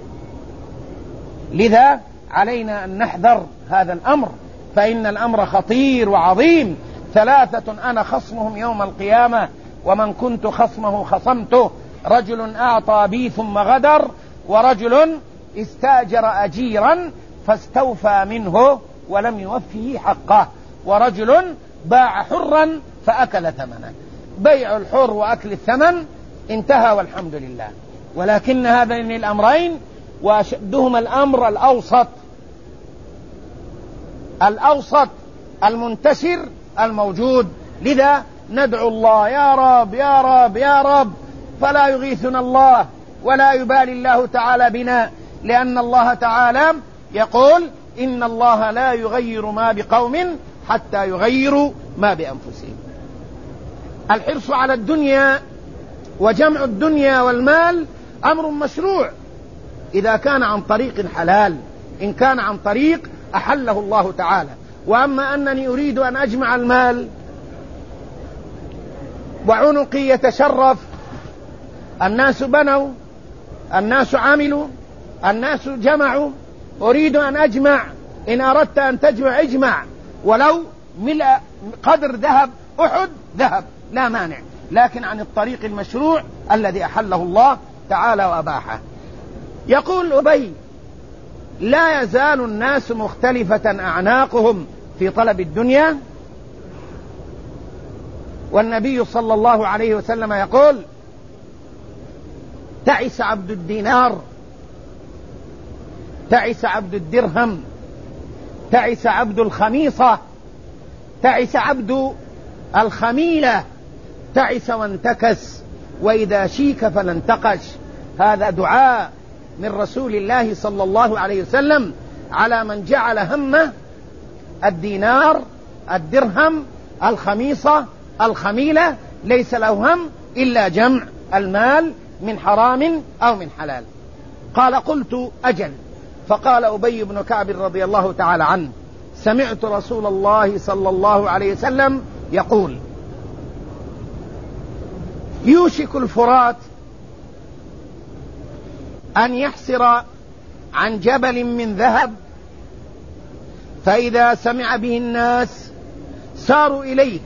S1: لذا علينا أن نحذر هذا الأمر، فإن الأمر خطير وعظيم. ثلاثة أنا خصمهم يوم القيامة، ومن كنت خصمه خصمته: رجل أعطى بي ثم غدر، ورجل استاجر أجيرا فاستوفى منه ولم يوفه حقه، ورجل باع حرا فأكل ثمنه. بيع الحر وأكل الثمن انتهى والحمد لله، ولكن هذين الأمرين وأشدهما الأمر الأوسط المنتشر الموجود. لذا ندعو الله: يا رب يا رب يا رب، فلا يغيثنا الله ولا يبالي الله تعالى بنا، لأن الله تعالى يقول: إن الله لا يغير ما بقوم حتى يغيروا ما بأنفسهم. الحرص على الدنيا وجمع الدنيا والمال أمر مشروع إذا كان عن طريق حلال، إن كان عن طريق أحله الله تعالى. وأما أنني أريد أن أجمع المال وعنقي يتشرف، الناس بنوا، الناس عملوا، الناس جمعوا، أريد أن أجمع، إن أردت أن تجمع اجمع، ولو ملء قدر ذهب أحد ذهب لا مانع، لكن عن الطريق المشروع الذي أحله الله تعالى وأباحه. يقول أبي: لا يزال الناس مختلفة أعناقهم في طلب الدنيا، والنبي صلى الله عليه وسلم يقول: تعس عبد الدينار، تعس عبد الدرهم، تعس عبد الخميصة، تعس عبد الخميلة، تعس وانتكس، وإذا شيك فلا انتقش. هذا دعاء من رسول الله صلى الله عليه وسلم على من جعل همه الدينار، الدرهم، الخميصة، الخميلة، ليس له هم إلا جمع المال من حرام أو من حلال. قال: قلت: أجل. فقال أبي بن كعب رضي الله تعالى عنه: سمعت رسول الله صلى الله عليه وسلم يقول: يوشك الفرات أن يحسر عن جبل من ذهب، فإذا سمع به الناس ساروا إليه،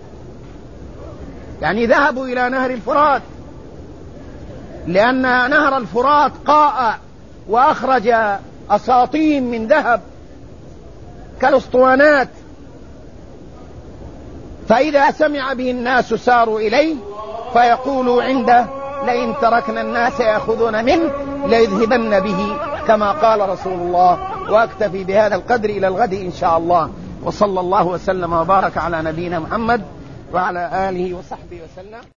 S1: يعني ذهبوا إلى نهر الفرات، لأن نهر الفرات قاء وأخرج أساطين من ذهب كالأسطوانات، فإذا سمع به الناس ساروا إليه، فيقولوا عنده: لئن تركنا الناس يأخذون منه ليذهبن به، كما قال رسول الله. وأكتفي بهذا القدر إلى الغد إن شاء الله، وصلى الله وسلم وبارك على نبينا محمد وعلى آله وصحبه وسلم.